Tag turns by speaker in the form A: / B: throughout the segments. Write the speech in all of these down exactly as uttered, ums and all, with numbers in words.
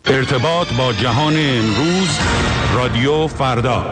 A: ارتباط با جهان امروز، رادیو فردا.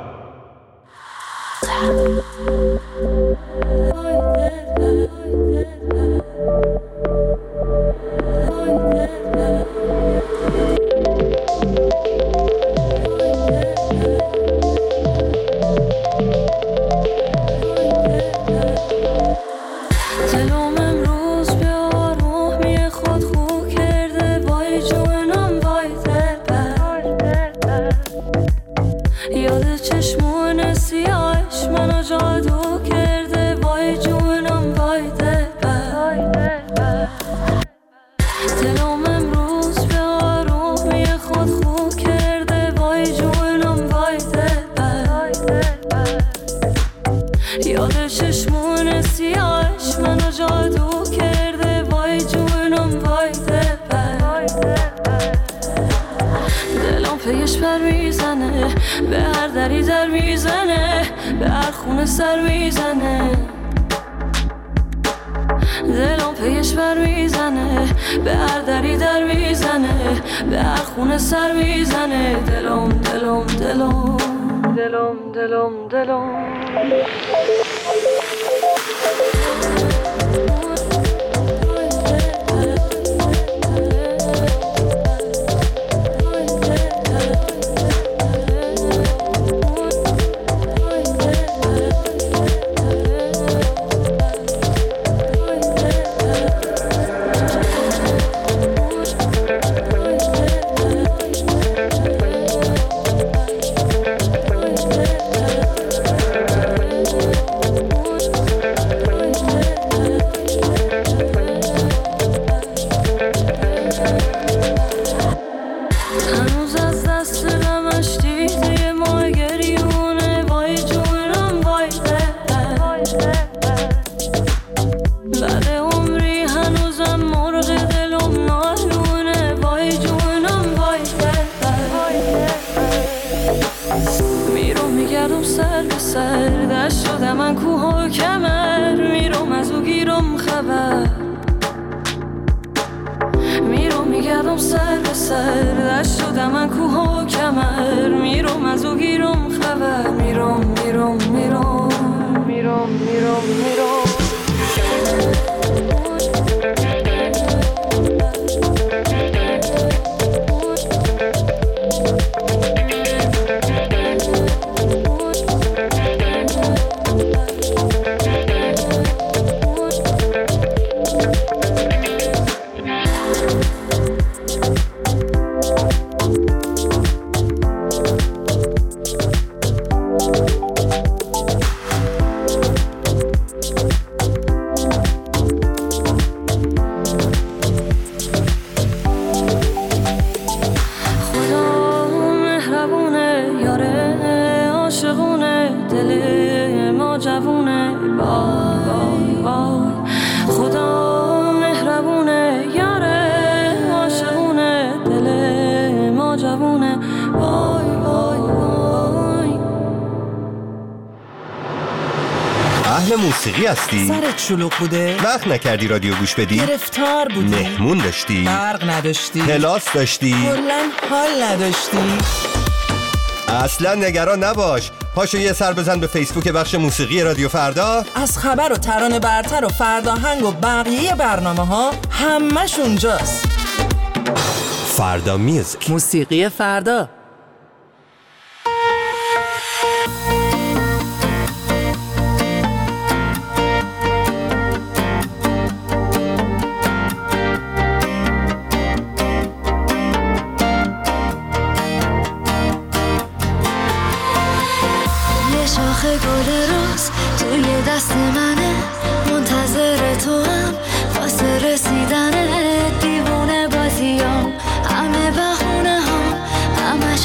B: به هر دری در میزنه، به هر خونه سر میزنه، دلم پیش بر میزنه، به هر دری در میزنه، به هر خونه سر میزنه، دلم دلم دلم دلم دلم دلم
C: موسیقی هستی؟
D: سرت شلوغ بوده؟
C: وقت نکردی رادیو گوش بدی؟
D: گرفتار بودی؟
C: مهمون داشتی؟
D: برق نداشتی؟
C: کلاس داشتی؟
D: کلاً حال نداشتی؟
C: اصلا نگران نباش، پاشو یه سر بزن به فیسبوک بخش موسیقی رادیو فردا.
D: از خبر و ترانه برتر و فرداهنگ و بقیه برنامه ها همش اونجاست.
C: فردا میوزیک،
D: موسیقی فردا.
E: دست منه منتظر تو هم واسه رسیدنه، دیوونه بازیام همه بهونه ها همش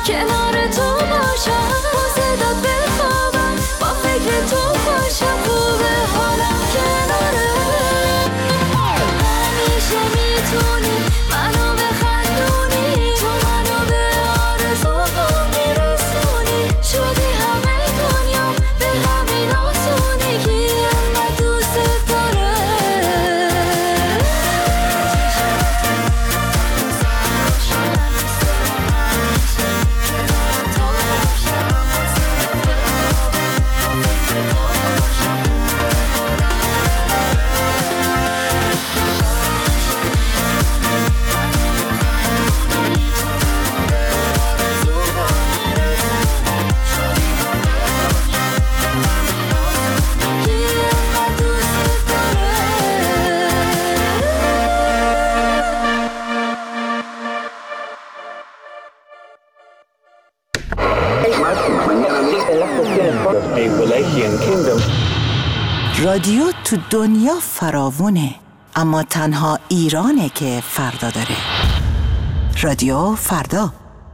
E: کنار تو باشم، با صدات بخوابم، با فکر تو باشم، خوبه حالم کناره. همیشه میتونی منو بخندونی، تو منو به آرزوام میرسونی، شدی همه دنیا به همین آسونی، کی انقدر دوست داره.
F: رادیو تو دنیا فراوونه، اما تنها ایرانه که فردا داره. رادیو فردا.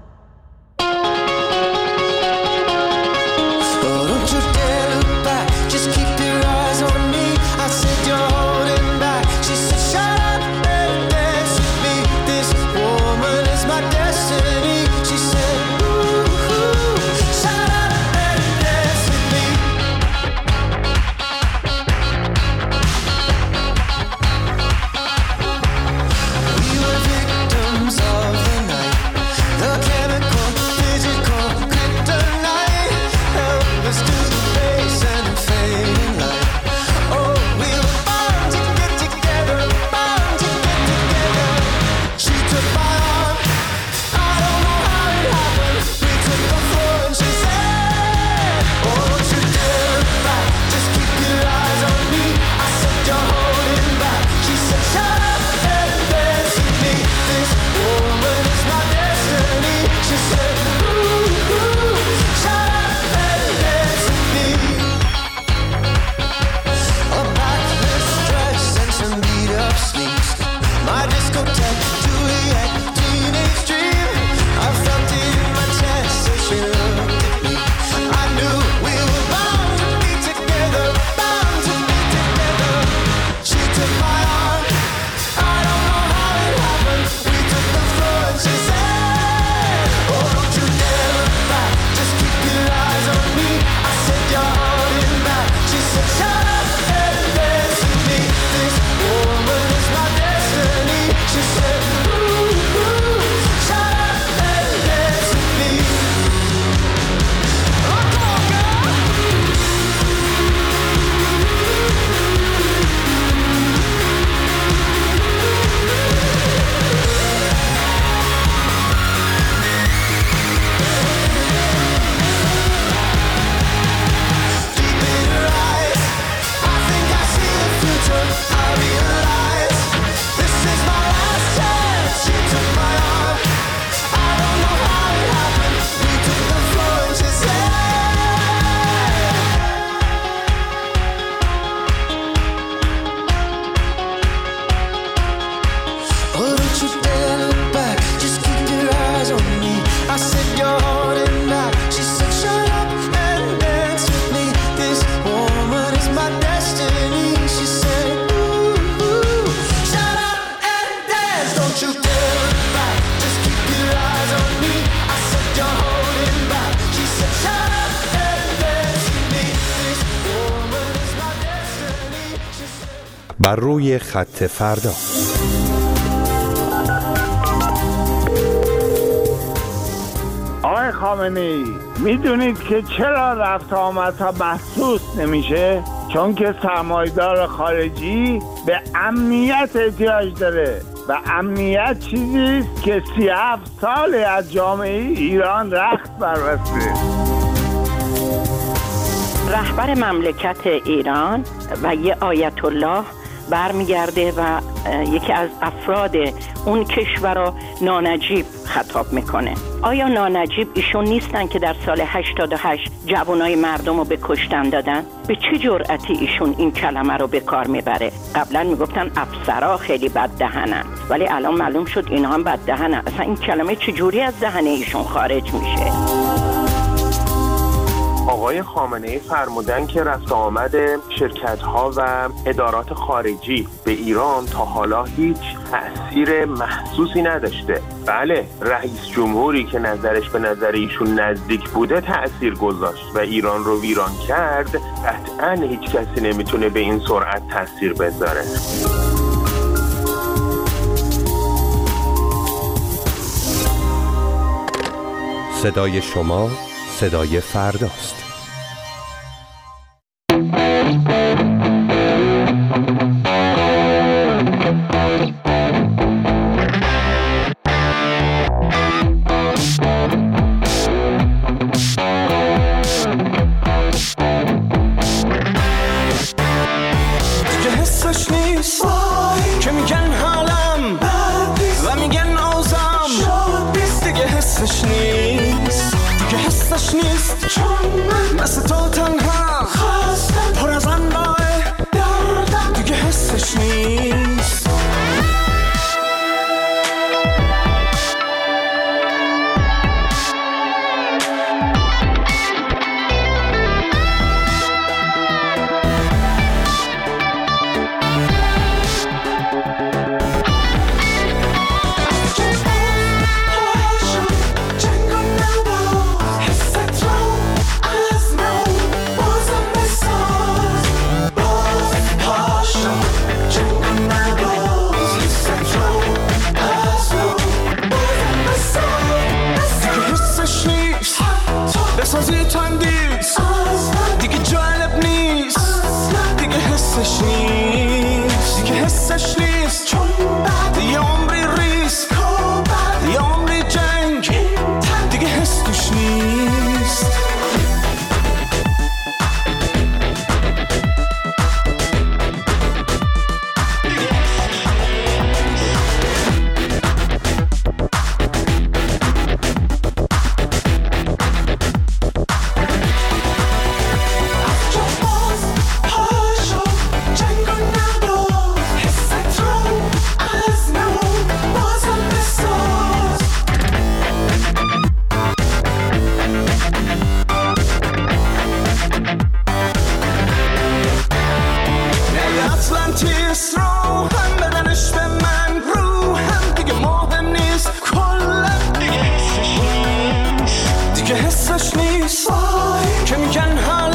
C: بر روی خط فردا.
G: آقای خامنه‌ای، میدونید که چرا رفت آمدها محسوس نمیشه؟ چون که سرمایه‌دار خارجی به امنیت احتیاج داره و امنیت چیزیست که سی و هفت سال از جامعه ایران رخت بربسته.
H: رهبر مملکت ایران و یه آیت الله برمیگرده و یکی از افراد اون کشور را نانجیب خطاب میکنه. آیا نانجیب ایشون نیستن که در سال هشتاد و هشت جوانای مردم رو به کشتن دادن؟ به چه جرأتی ایشون این کلمه رو به کار میبره؟ قبلا میگفتن افسرا خیلی بد دهنن، ولی الان معلوم شد اینا هم بد دهنن. اصلا این کلمه چجوری از دهن ایشون خارج میشه؟
I: آقای خامنه‌ای فرمودن که رفت آمد شرکت‌ها و ادارات خارجی به ایران تا حالا هیچ تأثیر محسوسی نداشته. بله، رئیس جمهوری که نظرش به نظر ایشون نزدیک بوده تأثیر گذاشت و ایران رو ویران کرد. قطعاً هیچ کسی نمیتونه به این سرعت تأثیر بذاره.
C: صدای شما صدای فرداست.
J: دیگه حسش نیست که میگن حالم و میگن آزم، دیگه حسش نیست، دیگه حسش نیست، چون من مثل تو تنها پر از انواع دردم، دیگه حسش نیست. بسازی تندیست دیگه جالب نیست، دیگه حسش نیست، دیگه حسش نیست، چون بعد یه عمری ریسک یه عمری جنگ دیگه حس توش نیست. اطلانتیس رو هم بدنش به من رو هم دیگه مهم نیست، کلا دیگه حسش نیست، دیگه حسش نیست که میگن هم